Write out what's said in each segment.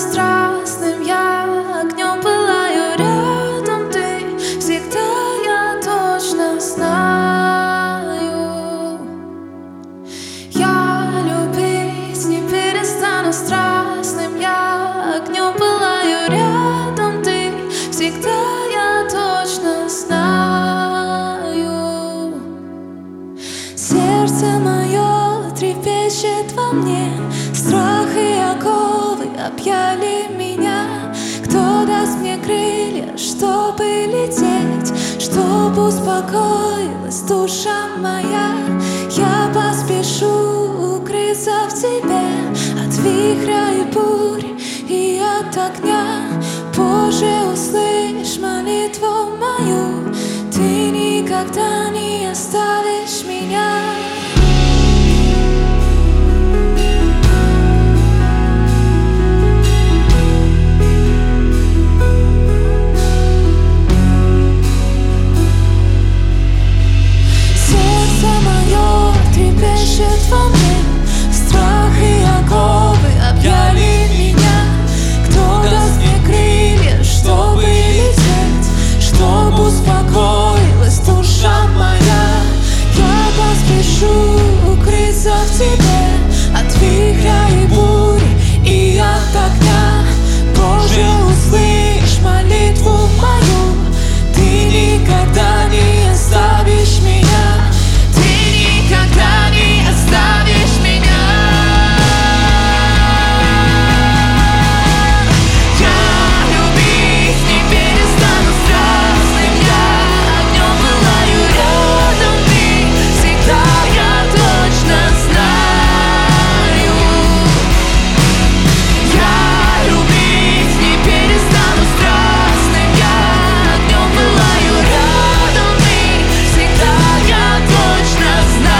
страстным я огнем пылаю рядом ты. Всегда я точно знаю. Я любить не перестану страстным я огнем пылаю рядом ты. Всегда я точно знаю. Сердце мое трепещет во мне, страх и оковы объяли меня. Кто даст мне крылья, чтобы лететь, чтоб успокоилась душа моя? Я поспешу укрыться в тебе от вихря и бурь и от огня. Боже, услышь молитву мою, ты никогда не оставишь меня. Трепещет во мне, страх и оковы объяли меня. Кто даст мне крылья, чтобы лететь, чтоб успокоилась душа моя? Я поспешу укрыться в тебе от вихря и бури и от огня. Боже, услышь молитву мою, ты никогда не оставишь меня. Никогда не оставишь меня. Я любить не перестану страстным я огнем пылаю рядом ты. Всегда я точно знаю. Я любить не перестану страстным я огнем пылаю рядом ты. Всегда я точно знаю.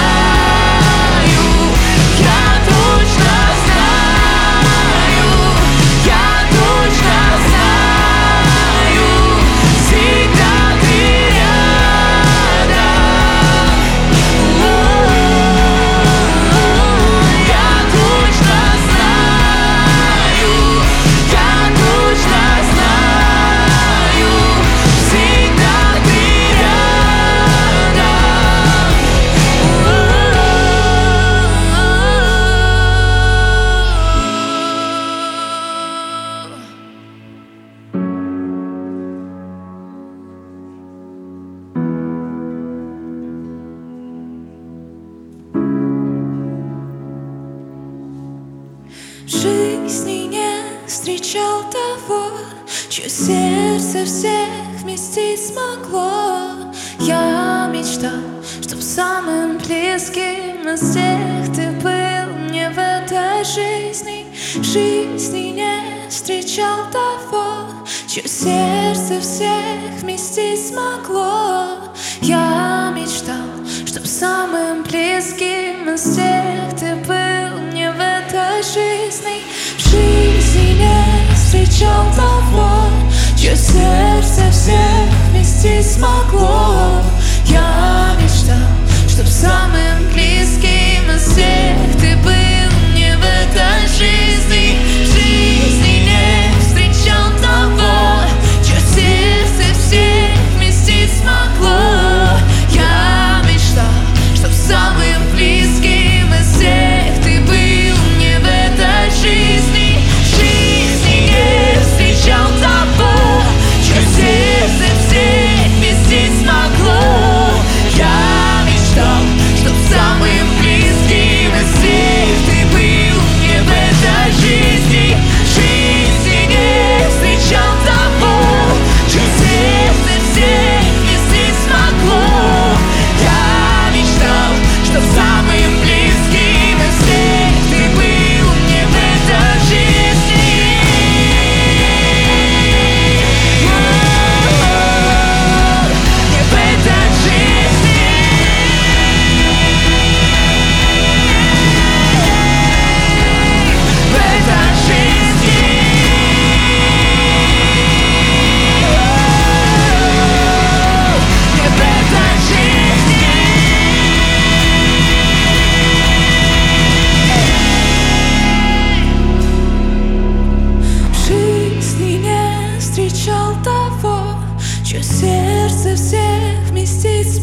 В жизни не встречал того, чье сердце всех вместить смогло. Я мечтал, чтоб самым близким из всех ты был мне в этой жизни. В жизни не встречал того, чье сердце всех вместить смогло. Я мечтал, чтоб самым близким из всех ты был мне в этой жизни. В жизни не встречал того, чье сердце всех вместить смогло. Я мечтал, чтоб самым близким из всех ты был мне в этой жизни. В жизни не встречал того, чье сердце всех вместить смогло. Я мечтал, чтоб самым близким из всех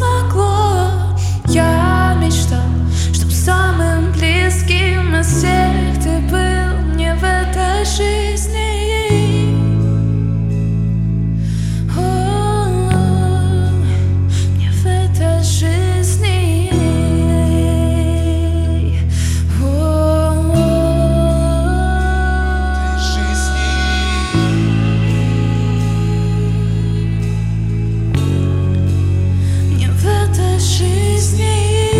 смогло. Я мечтал, чтоб самым близким из всех ты был мне в этой жизни. Мне в этой жизни. Мне в этой жизни.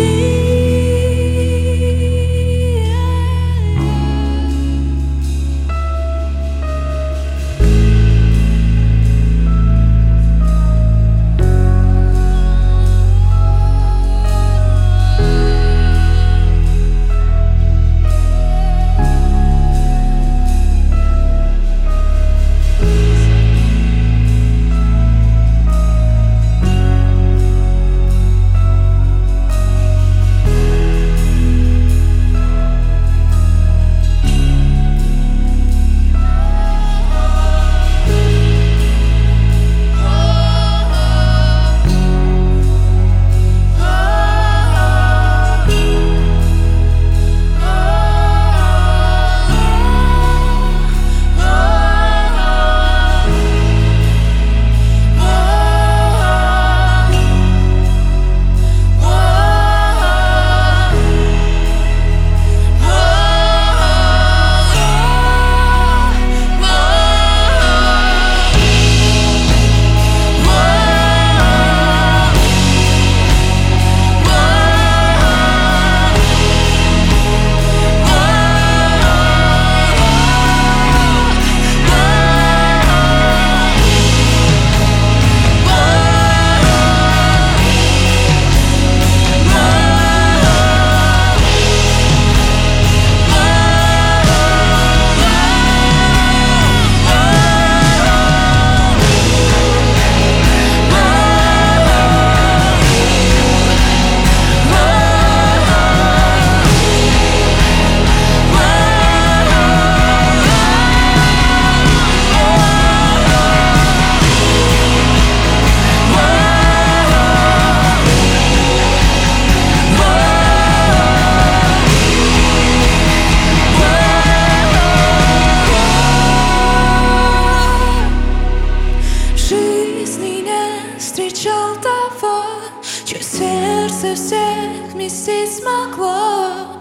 Встречал того, чье сердце всех вместить смогло.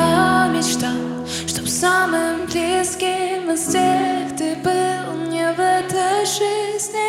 Я мечтал, чтоб самым близким из всех ты был мне в этой жизни.